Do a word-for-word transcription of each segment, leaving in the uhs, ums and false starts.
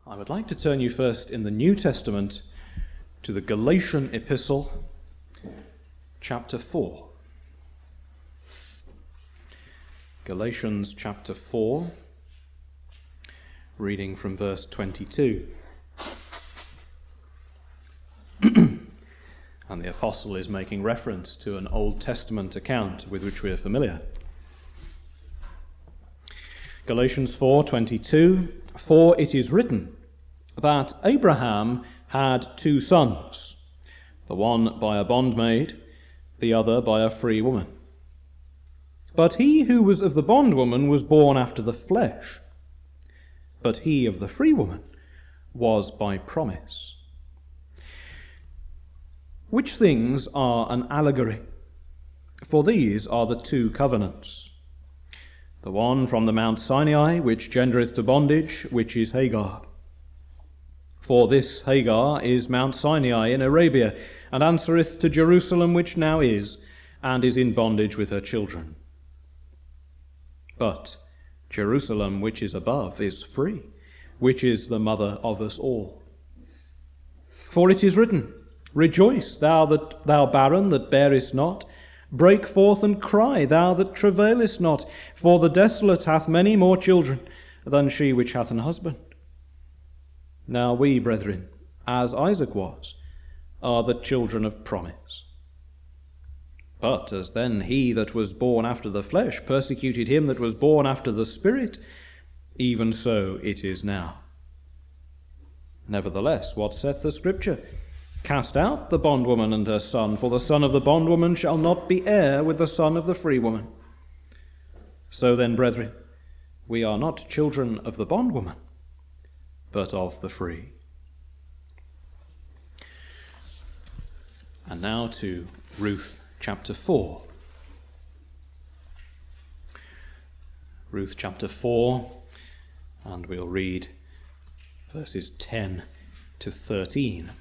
I would like to turn you first in the New Testament to the Galatian Epistle, chapter four. Galatians chapter four, reading from verse twenty-two. And the apostle is making reference to an Old Testament account with which we are familiar. Galatians four twenty-two, for it is written that Abraham had two sons, the one by a bondmaid, the other by a free woman. But he who was of the bondwoman was born after the flesh, but he of the free woman was by promise. Which things are an allegory? For these are the two covenants. The one from the Mount Sinai, which gendereth to bondage, which is Hagar. For this Hagar is Mount Sinai in Arabia, and answereth to Jerusalem, which now is, and is in bondage with her children. But Jerusalem, which is above, is free, which is the mother of us all. For it is written, Rejoice, thou that thou barren that bearest not. Break forth and cry, thou that travailest not. For the desolate hath many more children than she which hath an husband. Now we, brethren, as Isaac was, are the children of promise. But as then he that was born after the flesh persecuted him that was born after the Spirit, even so it is now. Nevertheless, what saith the Scripture? Cast out the bondwoman and her son, for the son of the bondwoman shall not be heir with the son of the free woman. So then, brethren, we are not children of the bondwoman, but of the free. And now to Ruth chapter four. Ruth chapter four, and we'll read verses ten to thirteen.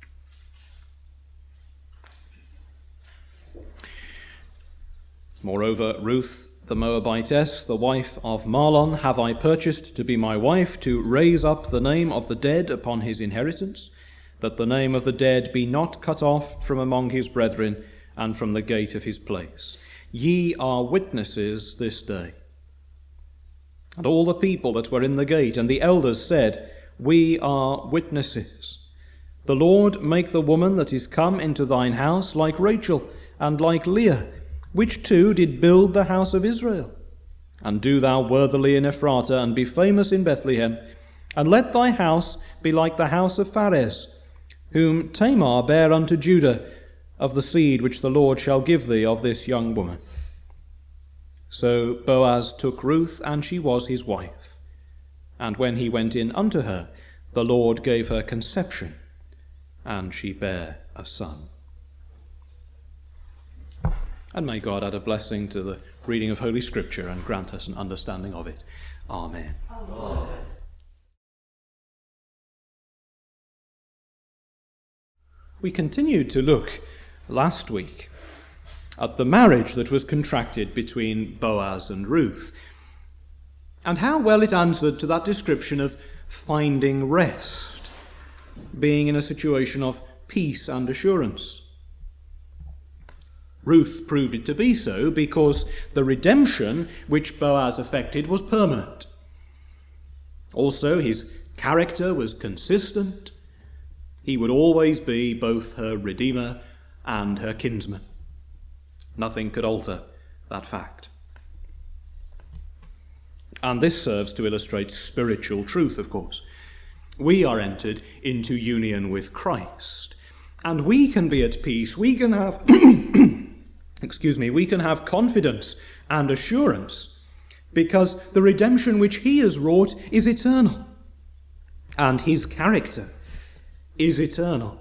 Moreover, Ruth the Moabitess, the wife of Mahlon, have I purchased to be my wife, to raise up the name of the dead upon his inheritance, that the name of the dead be not cut off from among his brethren and from the gate of his place. Ye are witnesses this day. And all the people that were in the gate and the elders said, We are witnesses. The Lord make the woman that is come into thine house like Rachel and like Leah, which two did build the house of Israel. And do thou worthily in Ephrata, and be famous in Bethlehem, and let thy house be like the house of Pharez, whom Tamar bare unto Judah, of the seed which the Lord shall give thee of this young woman. So Boaz took Ruth, and she was his wife. And when he went in unto her, the Lord gave her conception, and she bare a son. And may God add a blessing to the reading of Holy Scripture and grant us an understanding of it. Amen. Amen. We continued to look last week at the marriage that was contracted between Boaz and Ruth, and how well it answered to that description of finding rest, being in a situation of peace and assurance. Ruth proved it to be so because the redemption which Boaz effected was permanent. Also, his character was consistent. He would always be both her redeemer and her kinsman. Nothing could alter that fact. And this serves to illustrate spiritual truth, of course. We are entered into union with Christ, and we can be at peace. We can have Excuse me, we can have confidence and assurance because the redemption which he has wrought is eternal, and his character is eternal.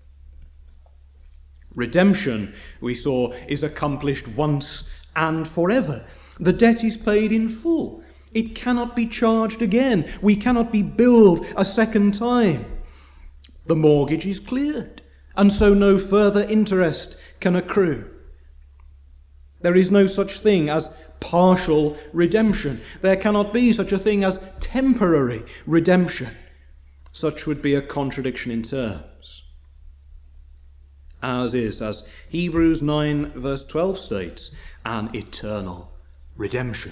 Redemption, we saw, is accomplished once and forever. The debt is paid in full. It cannot be charged again. We cannot be billed a second time. The mortgage is cleared, and so no further interest can accrue. There is no such thing as partial redemption. There cannot be such a thing as temporary redemption. such would be a contradiction in terms. Ours is, as Hebrews nine verse twelve states, an eternal redemption.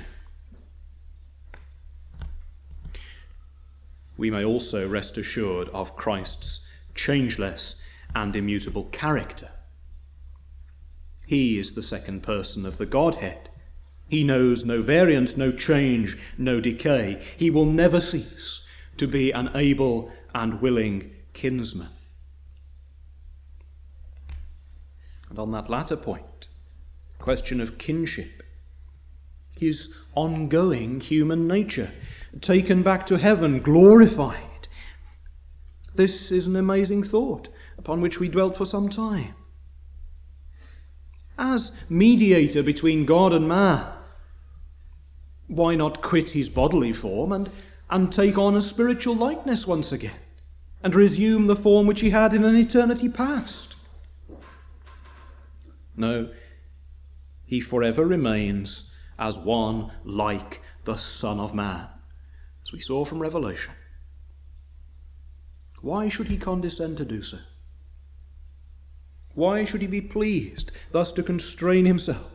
We may also rest assured of Christ's changeless and immutable character. He is the second person of the Godhead. He knows no variance, no change, no decay. He will never cease to be an able and willing kinsman. And on that latter point, question of kinship, his ongoing human nature, taken back to heaven, glorified. This is an amazing thought upon which we dwelt for some time. As mediator between God and man, why not quit his bodily form and, and take on a spiritual likeness once again, and resume the form which he had in an eternity past? No, he forever remains as one like the Son of Man, as we saw from Revelation. Why should he condescend to do so? Why should he be pleased thus to constrain himself?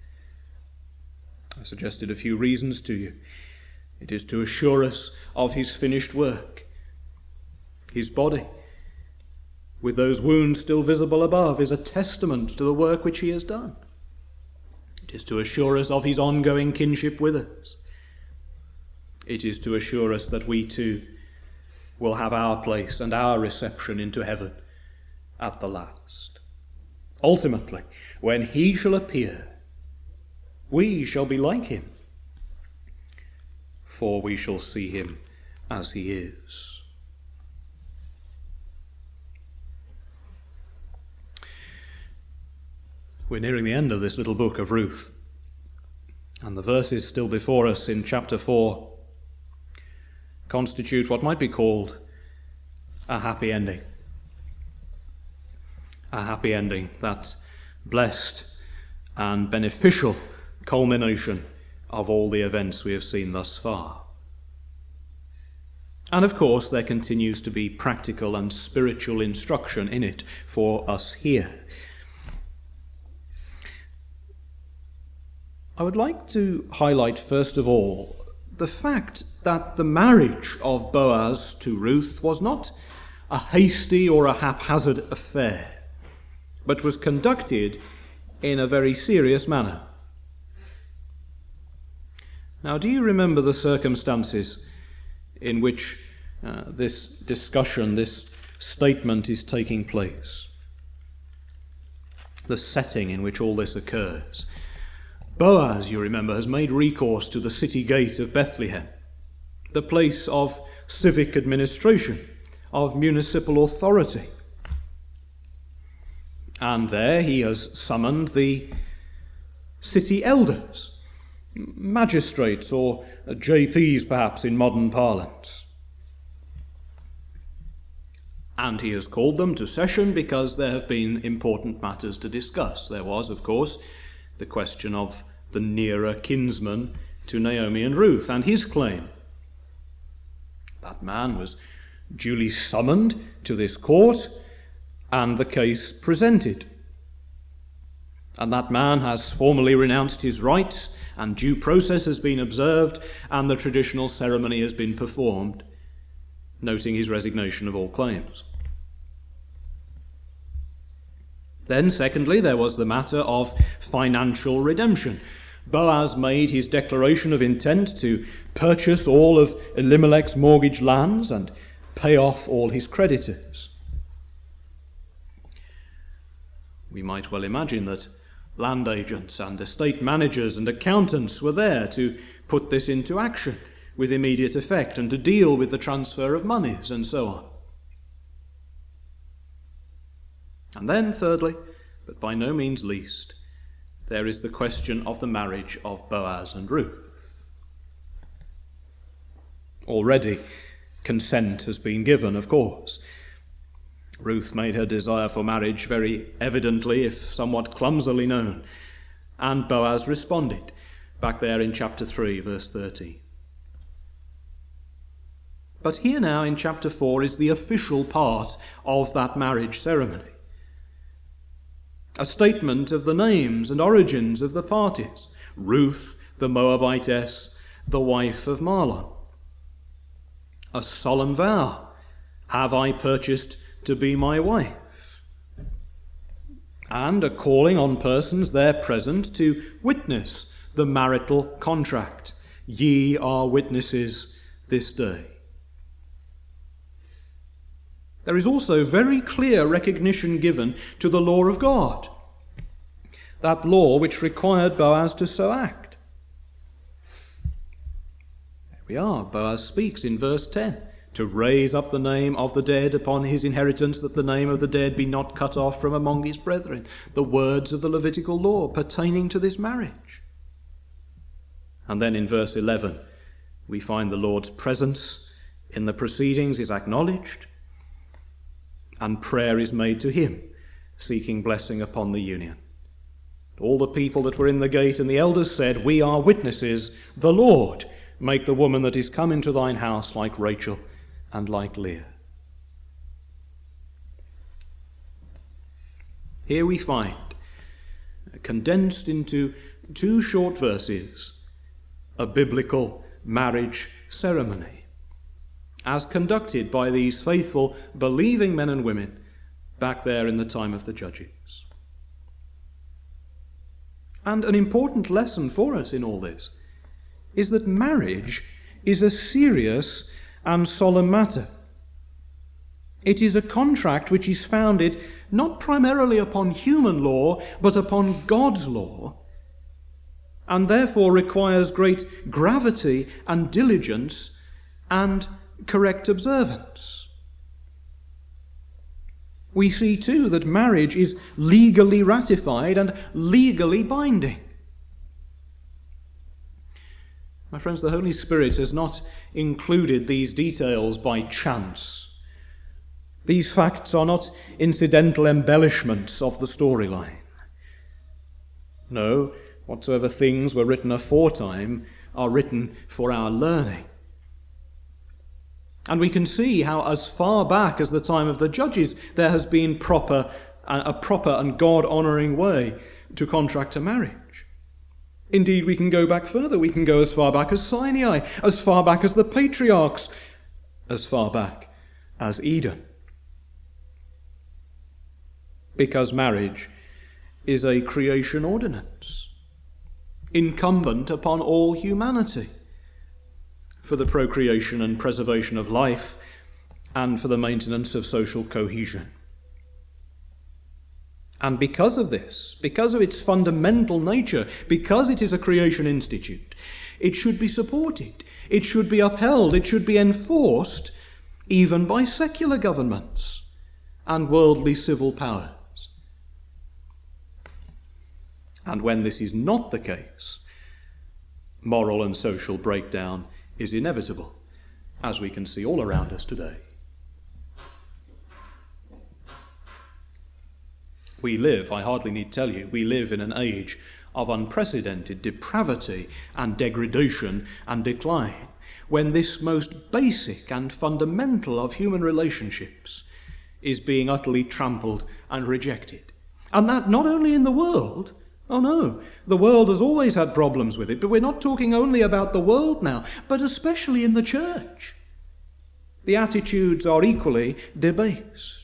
I suggested a few reasons to you. It is to assure us of his finished work. His body, with those wounds still visible above, is a testament to the work which he has done. It is to assure us of his ongoing kinship with us. It is to assure us that we too will have our place and our reception into heaven at the last. Ultimately, when he shall appear, we shall be like him, for we shall see him as he is. We're nearing the end of this little book of Ruth, and the verses still before us in chapter four constitute what might be called a happy ending. A happy ending, that blessed and beneficial culmination of all the events we have seen thus far. And of course, there continues to be practical and spiritual instruction in it for us here. I would like to highlight, first of all, the fact that the marriage of Boaz to Ruth was not a hasty or a haphazard affair, but was conducted in a very serious manner. Now, do you remember the circumstances in which uh, this discussion, this statement is taking place? The setting in which all this occurs. Boaz, you remember, has made recourse to the city gate of Bethlehem, the place of civic administration, of municipal authority. And there he has summoned the city elders, magistrates, or J Ps perhaps in modern parlance. And he has called them to session because there have been important matters to discuss. There was, of course, the question of the nearer kinsman to Naomi and Ruth and his claim. That man was duly summoned to this court and the case presented. And that man has formally renounced his rights, and due process has been observed, and the traditional ceremony has been performed, noting his resignation of all claims. Then, secondly, there was the matter of financial redemption. Boaz made his declaration of intent to purchase all of Elimelech's mortgaged lands and pay off all his creditors. We might well imagine that land agents and estate managers and accountants were there to put this into action with immediate effect and to deal with the transfer of monies and so on. And then, thirdly, but by no means least, there is the question of the marriage of Boaz and Ruth. Already, consent has been given, of course. Ruth made her desire for marriage very evidently, if somewhat clumsily known, and Boaz responded, back there in chapter three, verse thirty. But here now in chapter four is the official part of that marriage ceremony. A statement of the names and origins of the parties. Ruth, the Moabitess, the wife of Mahlon. A solemn vow. Have I purchased to be my wife? And a calling on persons there present to witness the marital contract. Ye are witnesses this day. There is also very clear recognition given to the law of God, that law which required Boaz to so act. There we are. Boaz speaks in verse ten, to raise up the name of the dead upon his inheritance, that the name of the dead be not cut off from among his brethren. The words of the Levitical law pertaining to this marriage. And then in verse eleven, we find the Lord's presence in the proceedings is acknowledged, and prayer is made to him, seeking blessing upon the union. All the people that were in the gate and the elders said, We are witnesses, the Lord make the woman that is come into thine house like Rachel and like Leah. Here we find, condensed into two short verses, a biblical marriage ceremony, as conducted by these faithful, believing men and women back there in the time of the Judges. And an important lesson for us in all this is that marriage is a serious and solemn matter. It is a contract which is founded not primarily upon human law, but upon God's law, and therefore requires great gravity and diligence and correct observance. We see too that marriage is legally ratified and legally binding. My friends, the Holy Spirit has not included these details by chance. These facts are not incidental embellishments of the storyline. No, whatsoever things were written aforetime are written for our learning. And we can see how as far back as the time of the Judges there has been proper, a proper and God-honouring way to contract a marriage. Indeed, we can go back further. We can go as far back as Sinai, as far back as the patriarchs, as far back as Eden. Because marriage is a creation ordinance, incumbent upon all humanity, for the procreation and preservation of life, and for the maintenance of social cohesion. And because of this, because of its fundamental nature, because it is a creation institute, it should be supported, it should be upheld, it should be enforced, even by secular governments and worldly civil powers. And when this is not the case, moral and social breakdown is inevitable, as we can see all around us today. We live, I hardly need tell you, we live in an age of unprecedented depravity and degradation and decline, when this most basic and fundamental of human relationships is being utterly trampled and rejected. And that not only in the world. Oh no, the world has always had problems with it, but we're not talking only about the world now, but especially in the church. The attitudes are equally debased.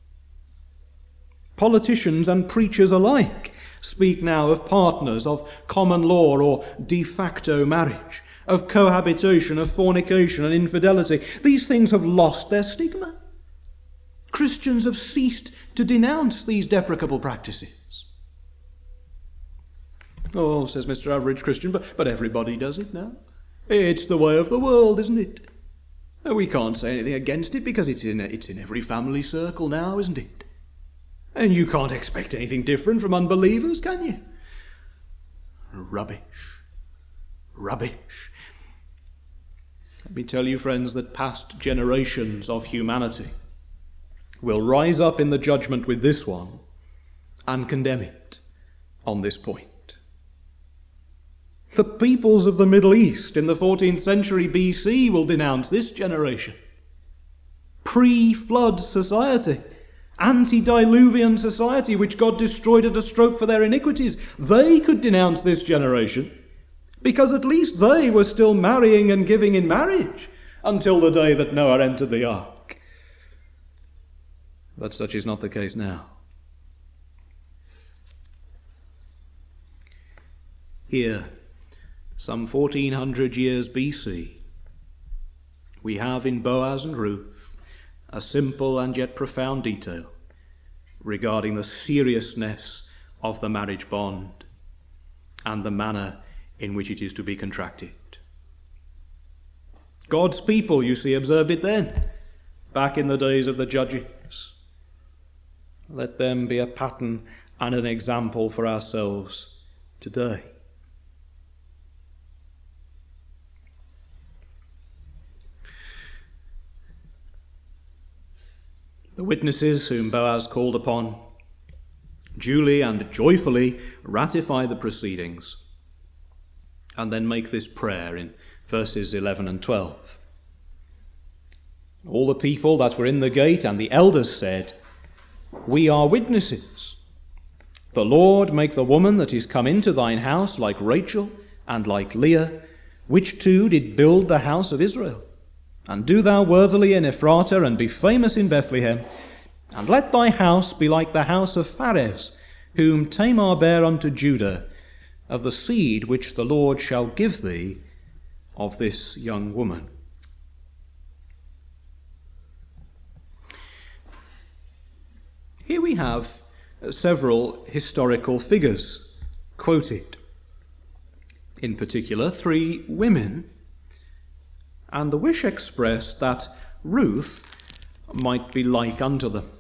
Politicians and preachers alike speak now of partners, of common law or de facto marriage, of cohabitation, of fornication and infidelity. These things have lost their stigma. Christians have ceased to denounce these deprecable practices. Oh, says Mister Average Christian, but, but everybody does it now. It's the way of the world, isn't it? We can't say anything against it because it's in, it's in every family circle now, isn't it? And you can't expect anything different from unbelievers, can you? Rubbish. Rubbish. Let me tell you, friends, that past generations of humanity will rise up in the judgment with this one and condemn it on this point. The peoples of the Middle East in the fourteenth century B C will denounce this generation. pre-flood society, antediluvian society, which God destroyed at a stroke for their iniquities. They could denounce this generation, because at least they were still marrying and giving in marriage until the day that Noah entered the ark. But such is not the case now. Here, some fourteen hundred years B C, we have in Boaz and Ruth a simple and yet profound detail regarding the seriousness of the marriage bond and the manner in which it is to be contracted. God's people, you see, observed it then, back in the days of the judges. Let them be a pattern and an example for ourselves today. The witnesses whom Boaz called upon duly and joyfully ratify the proceedings and then make this prayer in verses eleven and twelve. All the people that were in the gate and the elders said, "We are witnesses. The Lord make the woman that is come into thine house like Rachel and like Leah, which two did build the house of Israel. And do thou worthily in Ephratah, and be famous in Bethlehem. And let thy house be like the house of Pharez, whom Tamar bare unto Judah, of the seed which the Lord shall give thee of this young woman." Here we have several historical figures quoted. In particular, three women, and the wish expressed that Ruth might be like unto them.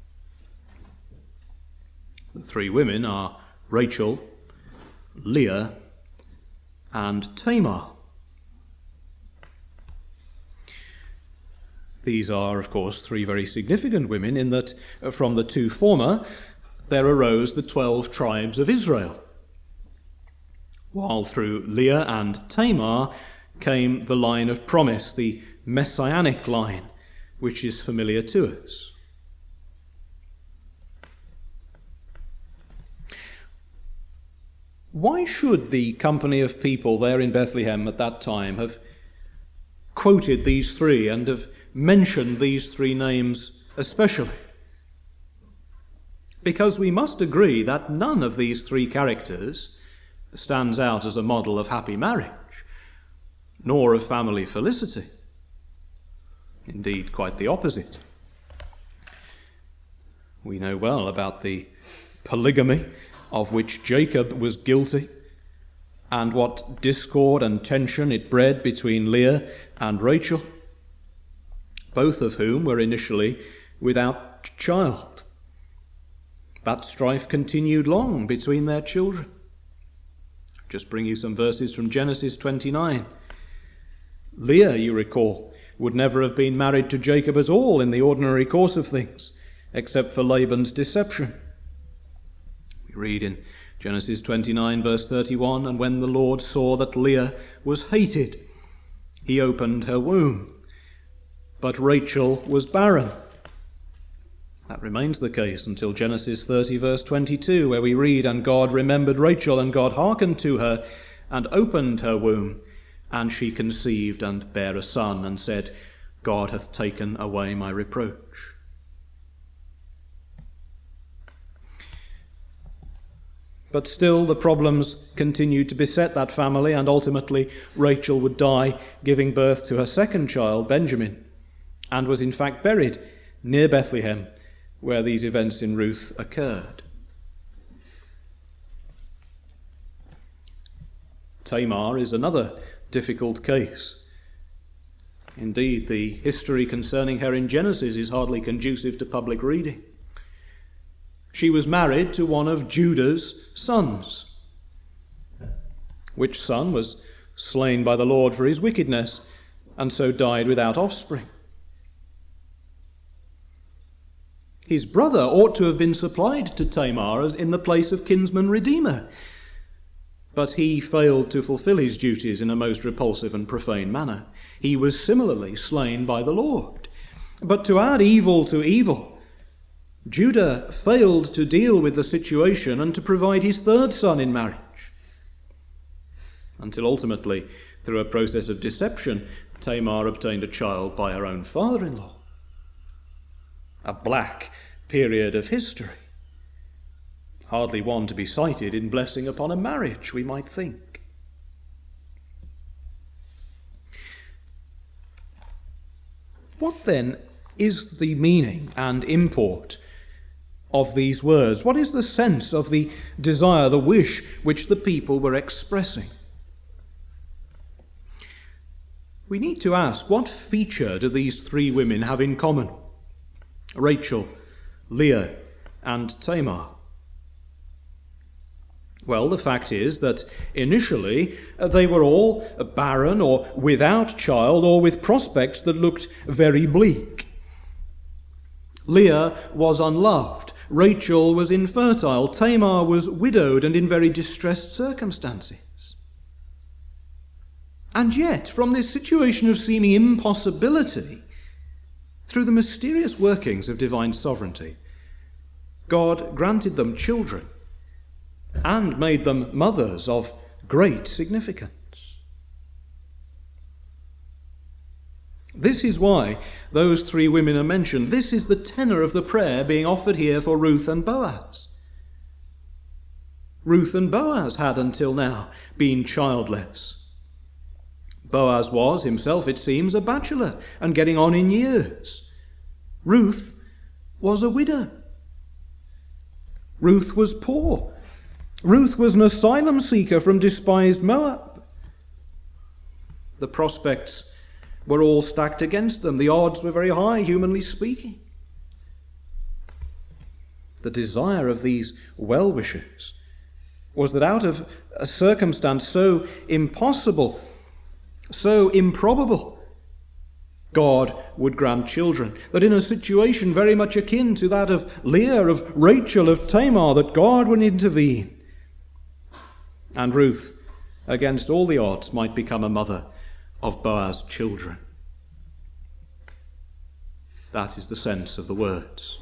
The three women are Rachel, Leah, and Tamar. These are, of course, three very significant women in that from the two former there arose the twelve tribes of Israel, while through Leah and Tamar came the line of promise, the messianic line, which is familiar to us. Why should the company of people there in Bethlehem at that time have quoted these three and have mentioned these three names especially? Because we must agree that none of these three characters stands out as a model of happy marriage, nor of family felicity. Indeed, quite the opposite. We know well about the polygamy of which Jacob was guilty, and what discord and tension it bred between Leah and Rachel, both of whom were initially without child. That strife continued long between their children. Just bring you some verses from Genesis twenty-nine. Leah, you recall, would never have been married to Jacob at all in the ordinary course of things, except for Laban's deception. We read in Genesis twenty-nine, verse thirty-one, "And when the Lord saw that Leah was hated, he opened her womb. But Rachel was barren." That remains the case until Genesis thirty, verse twenty-two, where we read, "And God remembered Rachel, and God hearkened to her, and opened her womb. And she conceived and bare a son, and said, God hath taken away my reproach." But still the problems continued to beset that family, and ultimately Rachel would die, giving birth to her second child, Benjamin, and was in fact buried near Bethlehem, where these events in Ruth occurred. Tamar is another difficult case. Indeed, the history concerning her in Genesis is hardly conducive to public reading. She was married to one of Judah's sons, which son was slain by the Lord for his wickedness, and so died without offspring. His brother ought to have been supplied to Tamar as in the place of kinsman redeemer, but he failed to fulfill his duties in a most repulsive and profane manner. He was similarly slain by the Lord. But to add evil to evil, Judah failed to deal with the situation and to provide his third son in marriage, until ultimately, through a process of deception, Tamar obtained a child by her own father-in-law. A black period of history. Hardly one to be cited in blessing upon a marriage, we might think. What then is the meaning and import of these words? What is the sense of the desire, the wish which the people were expressing? We need to ask, what feature do these three women have in common? Rachel, Leah, and Tamar. Well, the fact is that initially they were all barren or without child or with prospects that looked very bleak. Leah was unloved. Rachel was infertile. Tamar was widowed and in very distressed circumstances. And yet, from this situation of seeming impossibility, through the mysterious workings of divine sovereignty, God granted them children and made them mothers of great significance. This is why those three women are mentioned. This is the tenor of the prayer being offered here for Ruth and Boaz. Ruth and Boaz had until now been childless. Boaz was himself, it seems, a bachelor and getting on in years. Ruth was a widow. Ruth was poor. Ruth was an asylum seeker from despised Moab. The prospects were all stacked against them. The odds were very high, humanly speaking. The desire of these well-wishers was that out of a circumstance so impossible, so improbable, God would grant children, that in a situation very much akin to that of Leah, of Rachel, of Tamar, that God would intervene. And Ruth, against all the odds, might become a mother of Boaz's children. That is the sense of the words.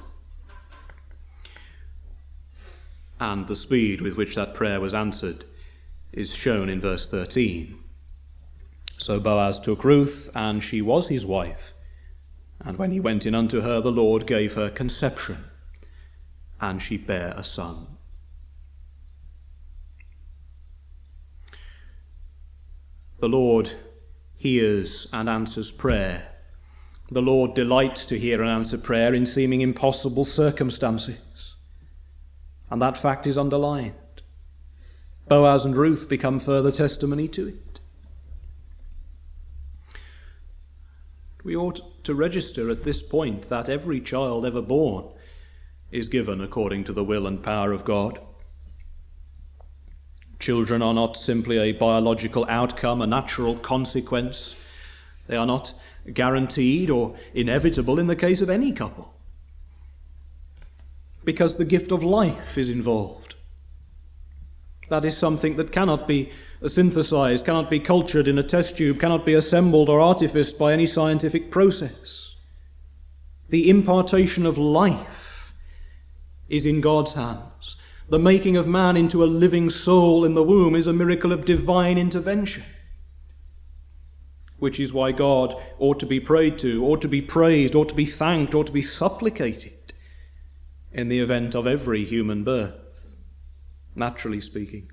And the speed with which that prayer was answered is shown in verse thirteen. So Boaz took Ruth, and she was his wife. And when he went in unto her, the Lord gave her conception, and she bare a son. The Lord hears and answers prayer. The Lord delights to hear and answer prayer in seeming impossible circumstances. And that fact is underlined. Boaz and Ruth become further testimony to it. We ought to register at this point that every child ever born is given according to the will and power of God. Children are not simply a biological outcome, a natural consequence. They are not guaranteed or inevitable in the case of any couple, because the gift of life is involved. That is something that cannot be synthesized, cannot be cultured in a test tube, cannot be assembled or artificed by any scientific process. The impartation of life is in God's hands. The making of man into a living soul in the womb is a miracle of divine intervention, which is why God ought to be prayed to, ought to be praised, ought to be thanked, ought to be supplicated in the event of every human birth, naturally speaking.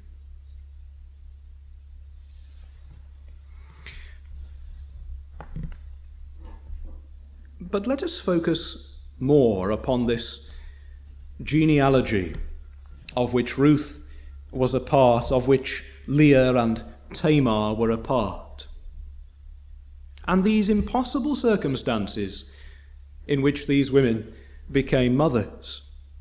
But let us focus more upon this genealogy of which Ruth was a part, of which Leah and Tamar were a part, and these impossible circumstances in which these women became mothers.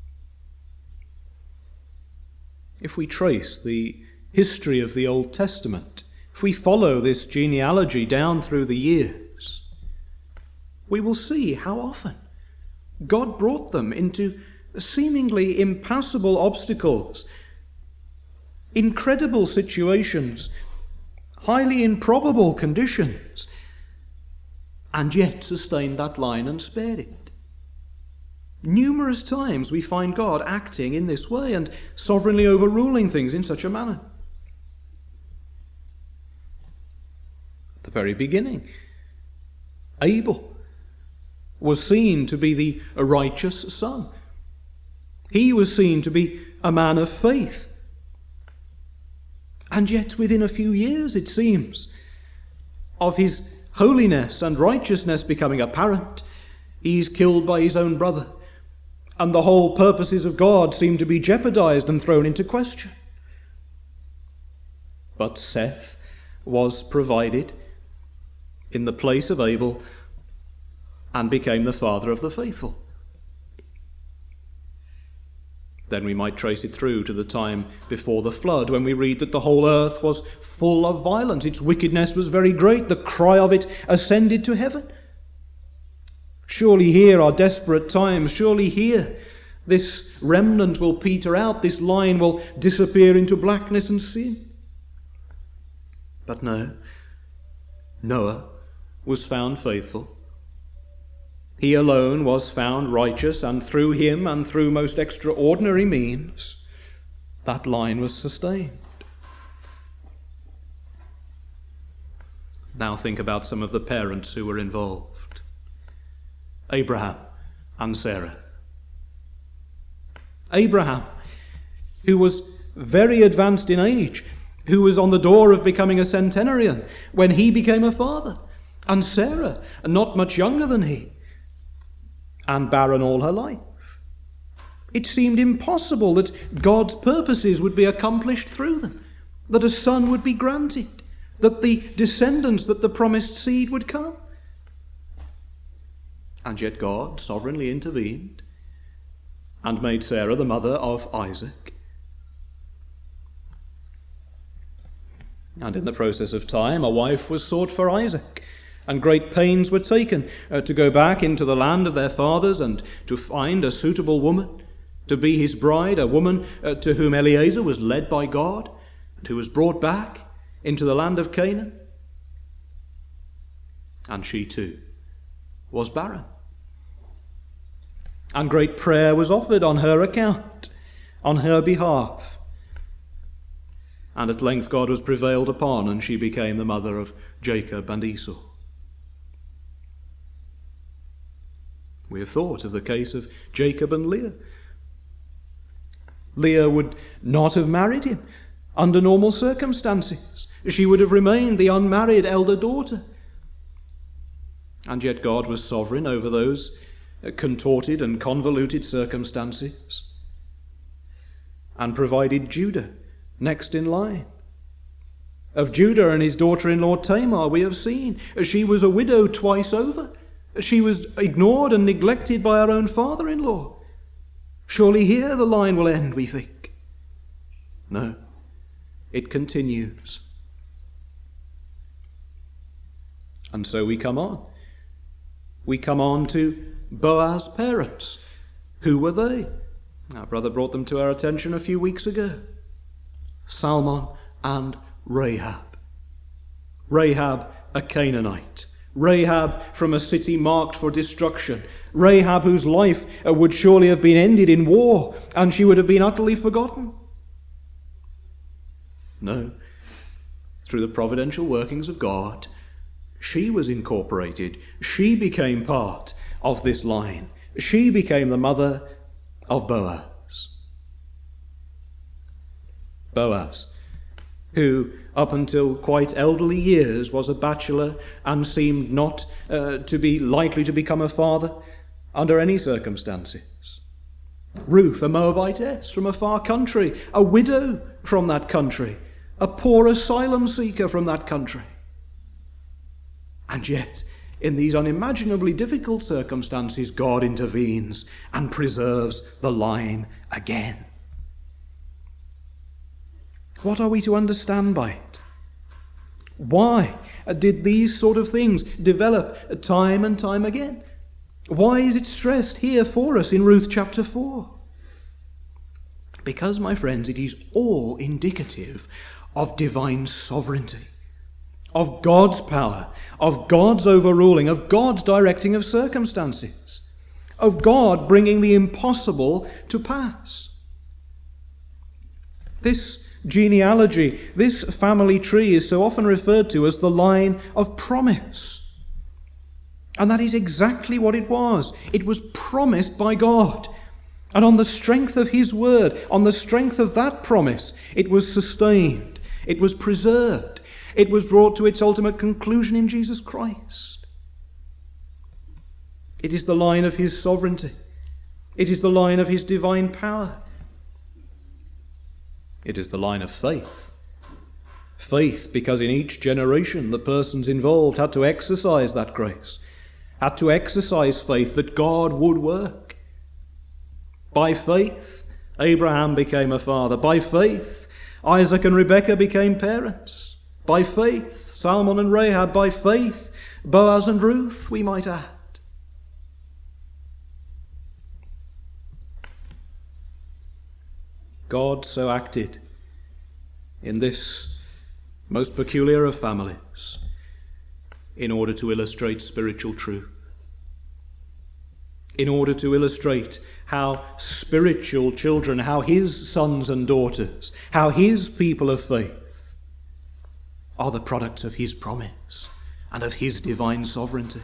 If we trace the history of the Old Testament, if we follow this genealogy down through the years, we will see how often God brought them into seemingly impassable obstacles, incredible situations, highly improbable conditions, and yet sustained that line and spared it. Numerous times we find God acting in this way and sovereignly overruling things in such a manner. At the very beginning, Abel was seen to be the righteous son. He was seen to be a man of faith. And yet within a few years, it seems, of his holiness and righteousness becoming apparent, he is killed by his own brother, and the whole purposes of God seem to be jeopardized and thrown into question. But Seth was provided in the place of Abel and became the father of the faithful. Then we might trace it through to the time before the flood, when we read that the whole earth was full of violence. Its wickedness was very great. The cry of it ascended to heaven. Surely here are desperate times. Surely here this remnant will peter out. This line will disappear into blackness and sin. But no, Noah was found faithful. He alone was found righteous, and through him and through most extraordinary means, that line was sustained. Now think about some of the parents who were involved. Abraham and Sarah. Abraham, who was very advanced in age, who was on the door of becoming a centenarian when he became a father, and Sarah, not much younger than he, and barren all her life. It seemed impossible that God's purposes would be accomplished through them, that a son would be granted, that the descendants, that the promised seed would come. And yet God sovereignly intervened and made Sarah the mother of Isaac. And in the process of time, a wife was sought for Isaac, and great pains were taken uh, to go back into the land of their fathers and to find a suitable woman, to be his bride, a woman uh, to whom Eliezer was led by God, and who was brought back into the land of Canaan. And she too was barren. And great prayer was offered on her account, on her behalf. And at length God was prevailed upon, and she became the mother of Jacob and Esau. We have thought of the case of Jacob and Leah. Leah would not have married him under normal circumstances. She would have remained the unmarried elder daughter. And yet God was sovereign over those contorted and convoluted circumstances, and provided Judah next in line. Of Judah and his daughter-in-law Tamar we have seen. She was a widow twice over. She was ignored and neglected by her own father-in-law. Surely here the line will end, we think. No, it continues. And so we come on. We come on to Boaz's parents. Who were they? Our brother brought them to our attention a few weeks ago. Salmon and Rahab. Rahab, a Canaanite. Rahab from a city marked for destruction. Rahab whose life would surely have been ended in war, and she would have been utterly forgotten. No, through the providential workings of God, she was incorporated. She became part of this line. She became the mother of Boaz. Boaz, who up until quite elderly years was a bachelor and seemed not uh, to be likely to become a father under any circumstances. Ruth, a Moabitess from a far country, a widow from that country, a poor asylum seeker from that country. And yet, in these unimaginably difficult circumstances, God intervenes and preserves the line again. What are we to understand by it? Why did these sort of things develop time and time again? Why is it stressed here for us in Ruth chapter four? Because, my friends, it is all indicative of divine sovereignty, of God's power, of God's overruling, of God's directing of circumstances, of God bringing the impossible to pass. This genealogy, this family tree is so often referred to as the line of promise. And that is exactly what it was. It was promised by God. And on the strength of his word, on the strength of that promise, it was sustained, it was preserved, it was brought to its ultimate conclusion in Jesus Christ. It is the line of his sovereignty. It is the line of his divine power. It is the line of faith. Faith, because in each generation the persons involved had to exercise that grace, had to exercise faith that God would work. By faith, Abraham became a father. By faith, Isaac and Rebekah became parents. By faith, Salmon and Rahab. By faith, Boaz and Ruth, we might add. God so acted in this most peculiar of families in order to illustrate spiritual truth, in order to illustrate how spiritual children, how his sons and daughters, how his people of faith are the products of his promise and of his divine sovereignty.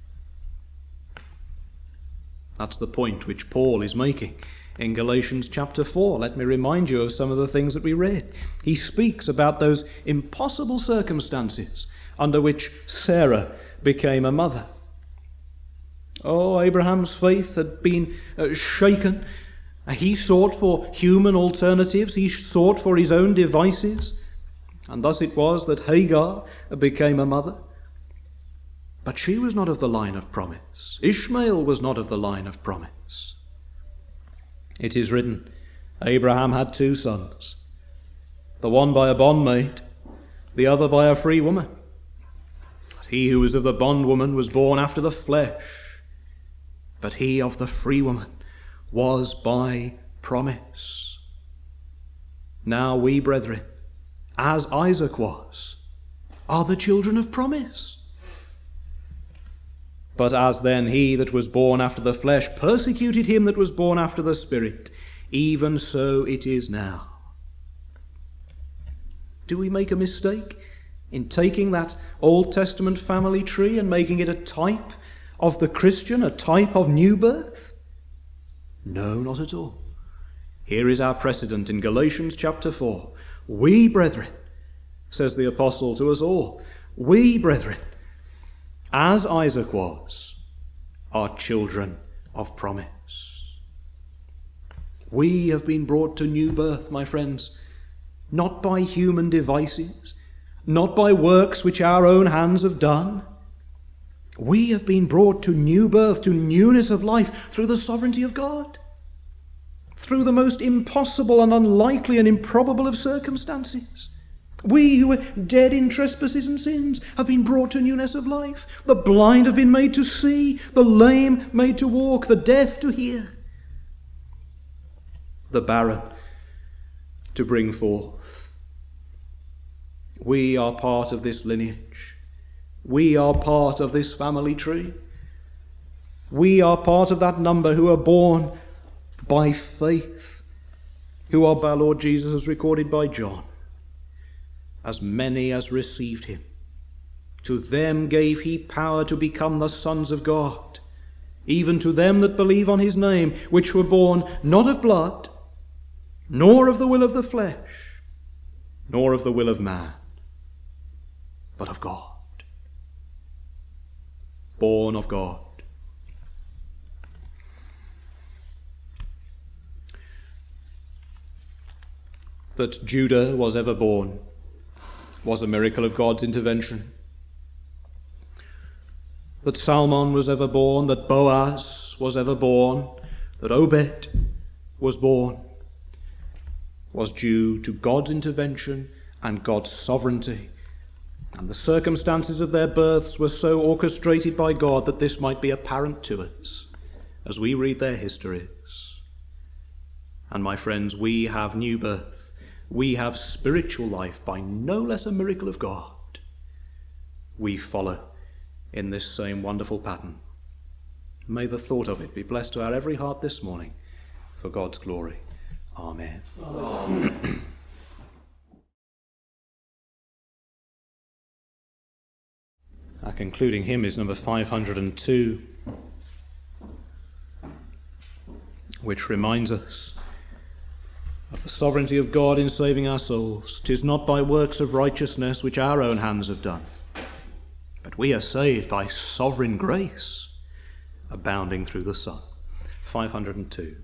That's the point which Paul is making in Galatians chapter four. Let me remind you of some of the things that we read. He speaks about those impossible circumstances under which Sarah became a mother. Oh, Abraham's faith had been uh, shaken. He sought for human alternatives. He sought for his own devices. And thus it was that Hagar became a mother. But she was not of the line of promise. Ishmael was not of the line of promise. It is written, Abraham had two sons, the one by a bondmaid, the other by a free woman. He who was of the bondwoman was born after the flesh, but he of the free woman was by promise. Now we, brethren, as Isaac was, are the children of promise. But as then he that was born after the flesh persecuted him that was born after the Spirit, even so it is now. Do we make a mistake in taking that Old Testament family tree and making it a type of the Christian, a type of new birth? No, not at all. Here is our precedent in Galatians chapter four. We, brethren, says the apostle to us all, we, brethren, as Isaac was, are children of promise. We have been brought to new birth, my friends, not by human devices, not by works which our own hands have done. We have been brought to new birth, to newness of life, through the sovereignty of God, through the most impossible and unlikely and improbable of circumstances. We who were dead in trespasses and sins have been brought to newness of life. The blind have been made to see, the lame made to walk, the deaf to hear, the barren to bring forth. We are part of this lineage. We are part of this family tree. We are part of that number who are born by faith, who are by Lord Jesus as recorded by John. As many as received him, to them gave he power to become the sons of God, even to them that believe on his name, which were born not of blood, nor of the will of the flesh, nor of the will of man, but of God. Born of God. That Judah was ever born was a miracle of God's intervention. That Salmon was ever born, that Boaz was ever born, that Obed was born, was due to God's intervention and God's sovereignty. And the circumstances of their births were so orchestrated by God that this might be apparent to us as we read their histories. And my friends, we have new birth. We have spiritual life by no less a miracle of God we follow in this same wonderful pattern. May the thought of it be blessed to our every heart this morning, for God's glory. Amen. Amen. Our concluding hymn is number five hundred two, which reminds us of the sovereignty of God in saving our souls. 'Tis not by works of righteousness which our own hands have done, but we are saved by sovereign grace, abounding through the Son. five hundred two.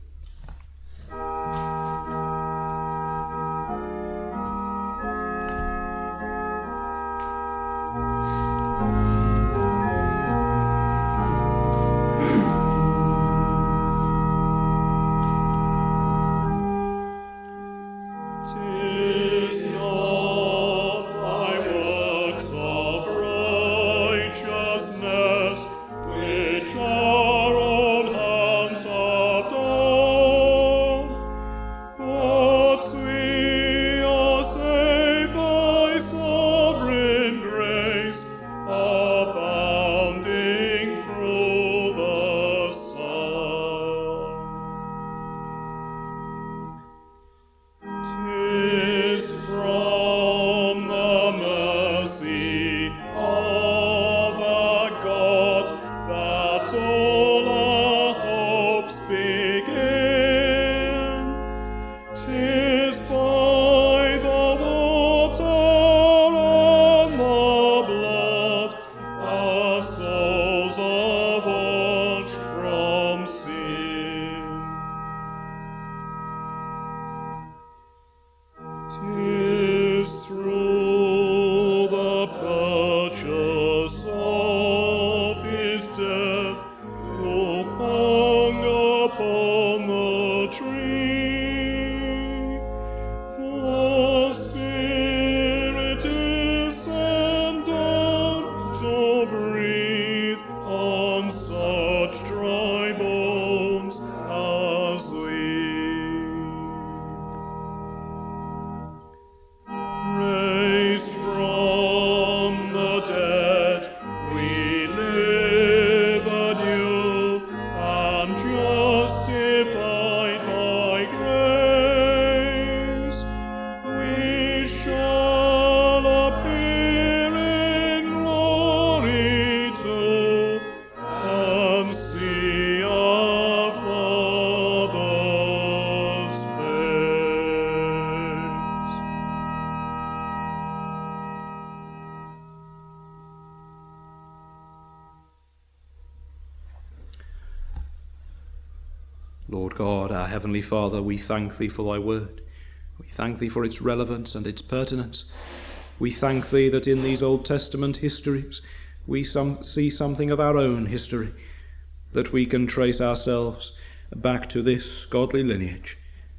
Lord God, our Heavenly Father, we thank Thee for Thy word. We thank Thee for its relevance and its pertinence. We thank Thee that in these Old Testament histories we some, see something of our own history, that we can trace ourselves back to this godly lineage.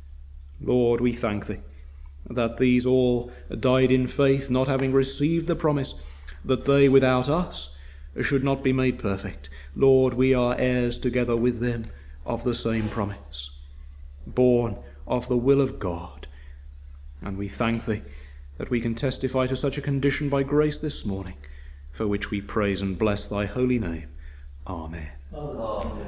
Lord, we thank Thee that these all died in faith, not having received the promise that they without us should not be made perfect. Lord, we are heirs together with them of the same promise, born of the will of God. And we thank Thee that we can testify to such a condition by grace this morning, for which we praise and bless Thy holy name. Amen. Amen.